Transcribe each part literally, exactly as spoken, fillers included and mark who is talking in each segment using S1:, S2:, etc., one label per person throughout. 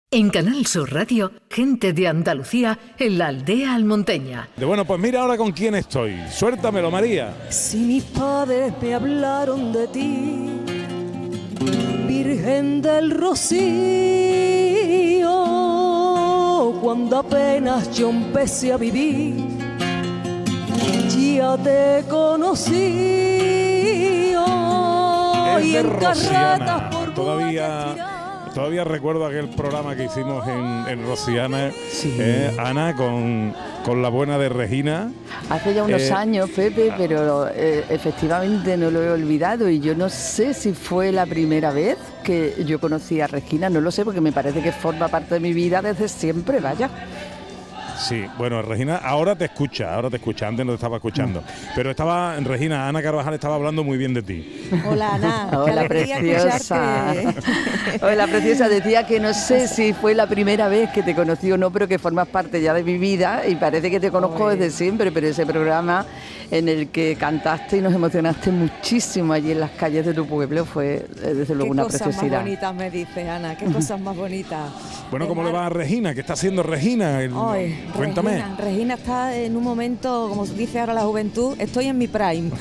S1: En Canal Sur Radio, gente de Andalucía en la aldea almonteña.
S2: Bueno, pues mira ahora con quién estoy. Suéltamelo, María.
S3: Si mis padres me hablaron de ti, Virgen del Rocío, cuando apenas yo empecé a vivir, ya te conocí.
S2: Es
S3: Y
S2: de
S3: en
S2: Rosiana.
S3: carretas por
S2: Todavía... Todavía recuerdo aquel programa que hicimos en, en Rosiana,
S4: Sí.
S2: eh, Ana, con, con la buena de Regina.
S4: Hace ya unos
S2: Eh,
S4: años, Pepe, pero eh, efectivamente no lo he olvidado y yo no sé si fue la primera vez que yo conocí a Regina, no lo sé porque me parece que forma parte de mi vida desde siempre, vaya.
S2: Sí, bueno, Regina ahora te escucha, ahora te escucha, antes no te estaba escuchando. Pero estaba, Regina, Ana Carvajal estaba hablando muy bien de ti.
S3: Hola, Ana.
S4: Hola, preciosa. Hola, preciosa. Decía que no sé si fue la primera vez que te conocí o no, pero que formas parte ya de mi vida y parece que te conozco
S3: Oye.
S4: desde siempre, pero ese programa en el que cantaste y nos emocionaste muchísimo allí en las calles de tu pueblo fue eh, desde luego una
S3: Qué cosas más
S4: preciosidad.
S3: bonitas me dices, Ana, qué cosas más bonitas.
S2: Bueno, ¿cómo le
S3: Dejar-
S2: va a Regina? ¿Qué está haciendo Regina? El-
S3: Ay,
S2: Cuéntame.
S3: Regina, Regina está en un momento, como dice ahora la juventud, estoy en mi prime.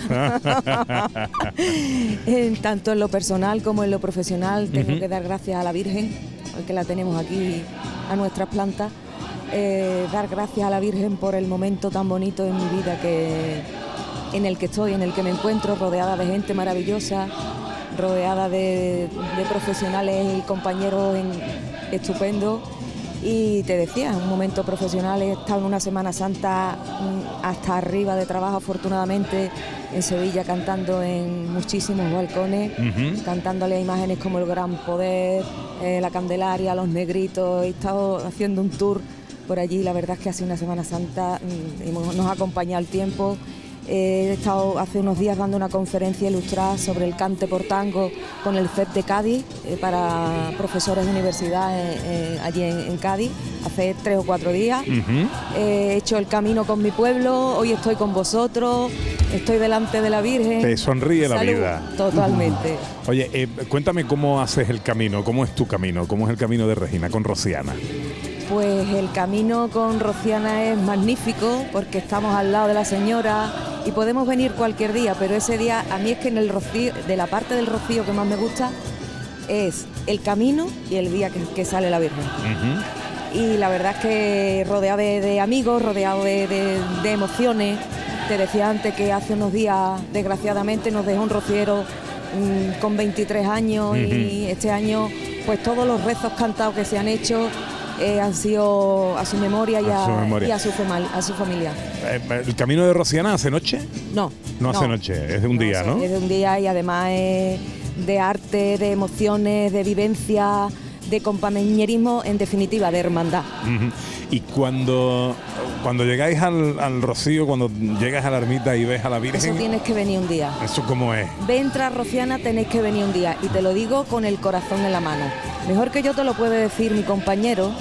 S3: En, tanto en lo personal como en lo profesional, tengo
S2: Ujú.
S3: que dar gracias a la Virgen, hoy que la tenemos aquí a nuestras plantas, eh, dar gracias a la Virgen por el momento tan bonito en mi vida que, en el que estoy, en el que me encuentro, rodeada de gente maravillosa, rodeada de, de profesionales y compañeros en- estupendos. Y te decía, un momento profesional, he estado en una Semana Santa mm, hasta arriba de trabajo, afortunadamente, en Sevilla, cantando en muchísimos balcones,
S2: Ujú.
S3: cantándole a imágenes como el Gran Poder, eh, la Candelaria, los Negritos. He estado haciendo un tour por allí, la verdad es que ha sido una Semana Santa, mm, y hemos- nos ha acompañado el tiempo. He estado hace unos días dando una conferencia ilustrada sobre el cante por tango con el C E P de Cádiz, eh, para profesores de universidad eh, eh, allí en, en Cádiz, hace tres o cuatro días.
S2: Ujú.
S3: He hecho el camino con mi pueblo, hoy estoy con vosotros, estoy delante de la Virgen.
S2: Te sonríe la
S3: Salud,
S2: vida.
S3: Totalmente.
S2: Oye, eh, cuéntame cómo haces el camino, cómo es tu camino, cómo es el camino de Regina con Rosiana.
S3: Pues el camino con Rosiana es magnífico porque estamos al lado de la señora y podemos venir cualquier día, pero ese día a mí es que en el Rocío, de la parte del Rocío que más me gusta es el camino y el día que, que sale la Virgen.
S2: Ujú.
S3: Y la verdad es que rodeado de, de amigos, rodeado de, de- de emociones. Te decía antes que hace unos días, desgraciadamente, nos dejó un rociero mm, con veintitrés años y este año, pues todos los rezos cantados que se han hecho eh, han sido a su memoria y
S2: A
S3: a,
S2: su memoria.
S3: y a su, fema- a su familia.
S2: Eh, ¿El camino de Rosiana hace noche?
S3: No.
S2: No hace noche, es de un día, ¿no?
S3: Es de un día y además es de arte, de emociones, de vivencia, de compañerismo, en definitiva, de hermandad.
S2: Ujú. Y cuando, cuando llegáis al, al Rocío, cuando llegas a la ermita y ves a la
S3: Eso
S2: Virgen,
S3: tienes que venir un día.
S2: ¿eso cómo es?
S3: Ven tras Rosiana, tenéis que venir un día y te lo digo con el corazón en la mano. Mejor que yo te lo puede decir mi compañero,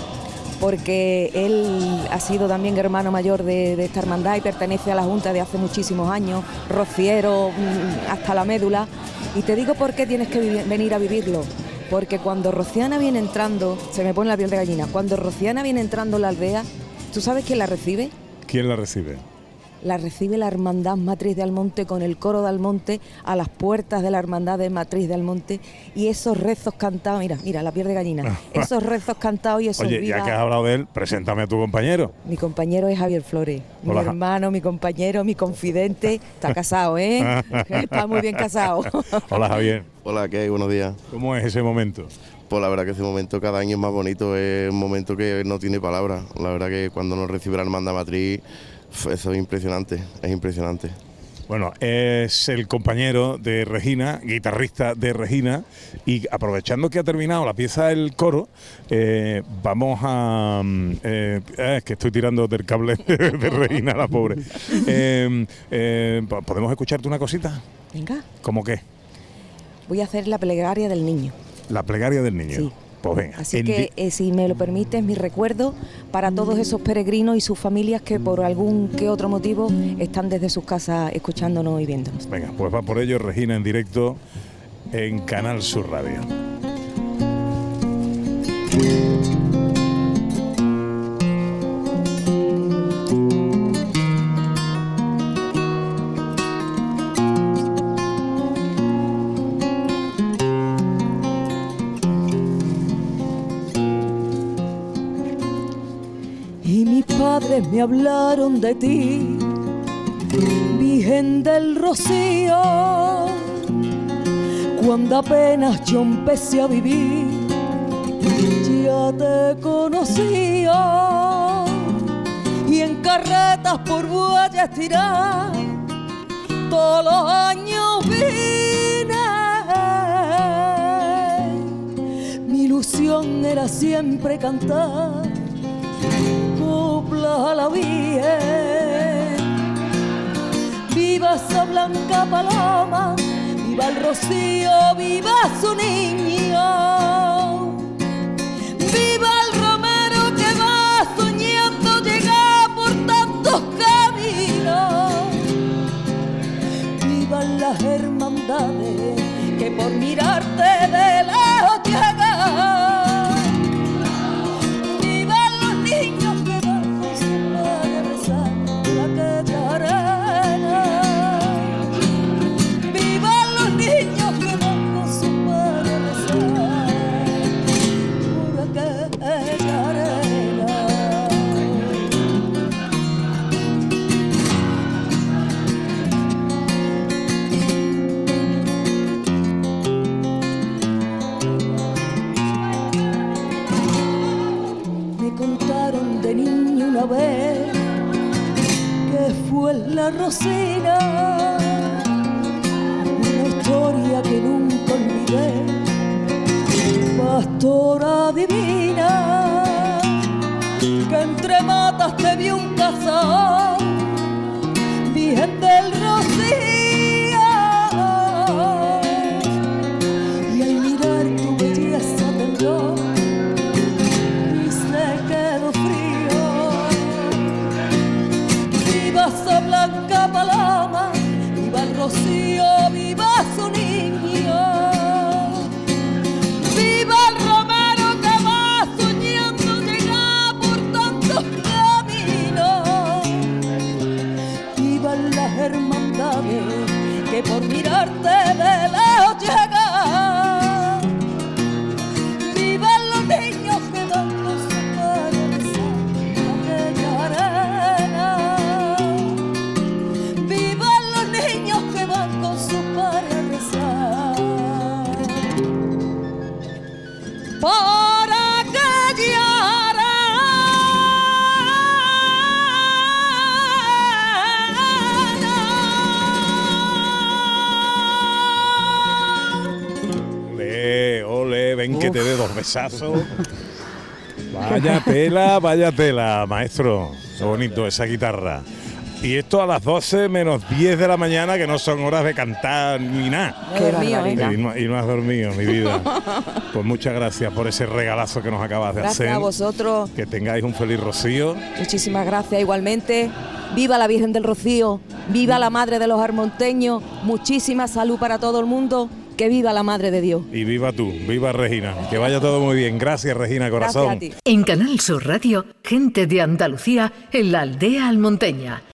S3: porque él ha sido también hermano mayor de, de esta hermandad y pertenece a la Junta de hace muchísimos años, rociero mm, hasta la médula. Y te digo por qué tienes que vivi- venir a vivirlo. Porque cuando Rosiana viene entrando, se me pone la piel de gallina, cuando Rosiana viene entrando en la aldea, ¿tú sabes quién la recibe?
S2: ¿Quién la recibe?
S3: La recibe la Hermandad Matriz de Almonte con el coro de Almonte a las puertas de la Hermandad de Matriz de Almonte y esos rezos cantados, mira, mira, la piel de gallina, esos rezos cantados y esos
S2: Oye,
S3: viva.
S2: ya que has hablado de él, preséntame a tu compañero.
S3: Mi compañero es Javier Flores, mi
S2: Hola.
S3: hermano, mi compañero, mi confidente, está casado, ¿eh? Está muy bien casado.
S2: Hola, Javier.
S5: Hola, ¿qué hay? Buenos días.
S2: ¿Cómo es ese momento?
S5: Pues la verdad que ese momento cada año es más bonito, es un momento que no tiene palabras. La verdad que cuando nos recibe la Hermandad Matriz, f- eso es impresionante, es impresionante.
S2: Bueno, es el compañero de Regina, guitarrista de Regina, y aprovechando que ha terminado la pieza del coro, eh, vamos a... mm, eh, eh, es que estoy tirando del cable de Regina, la pobre. Eh, eh, ¿Podemos escucharte una cosita?
S3: Venga,
S2: ¿Cómo qué?
S3: voy a hacer la plegaria del niño.
S2: La plegaria del niño.
S3: Sí.
S2: Pues venga.
S3: Así
S2: en
S3: que,
S2: di-
S3: eh, si me lo permites, mi recuerdo para todos esos peregrinos y sus familias que por algún que otro motivo están desde sus casas escuchándonos y viéndonos.
S2: Venga, pues va por ello Regina en directo en Canal Sur Radio.
S3: madres me hablaron de ti, Virgen del Rocío, cuando apenas yo empecé a vivir, ya te conocía, y en carretas por bueyes tirar, todos los años vine. Mi ilusión era siempre cantar coplas a la Virgen. Viva esa blanca paloma, viva el rocío, viva su niño, viva el romero que va soñando llegar por tantos caminos, vivan las hermandades que por mirarte de lejos llegan, vivan los niños que van con su madre rezando por aquella arena, vivan los niños que van con su madre rezando por aquella arena. Me contaron de niño una vez que fue en la Rosina, una historia que nunca olvidé, pastora divina, que entre matas te vi un cazador, Virgen del Rocío, y al mirar tu belleza tembló y se quedó frío. Viva esa blanca paloma, viva el rocío, viva su niño, viva el romero que va soñando llegar por tantos caminos, vivan las hermandades que por mirarte de lejos llegan, vivan los niños que van con su padre besando aquella arena, vivan los niños que van con su padre a rezar por aquella
S2: Ole, ole, ven que te dé dos besazos. Vaya tela, vaya tela, maestro. Qué bonito esa guitarra. Y esto a las doce menos diez de la mañana, que no son horas de cantar ni nada.
S3: Qué barbaridad.
S2: Y no, y no has dormido, mi vida. Pues muchas gracias por ese regalazo que nos acabas de
S3: Gracias
S2: hacer.
S3: a vosotros.
S2: Que tengáis un feliz rocío.
S3: Muchísimas gracias igualmente. Viva la Virgen del Rocío, viva la Madre de los Armonteños, muchísima salud para todo el mundo, que viva la Madre de Dios.
S2: Y viva tú, viva Regina. Que vaya todo muy bien. Gracias, Regina, corazón.
S3: Gracias a ti.
S1: En Canal Sur Radio, gente de Andalucía en la aldea almonteña.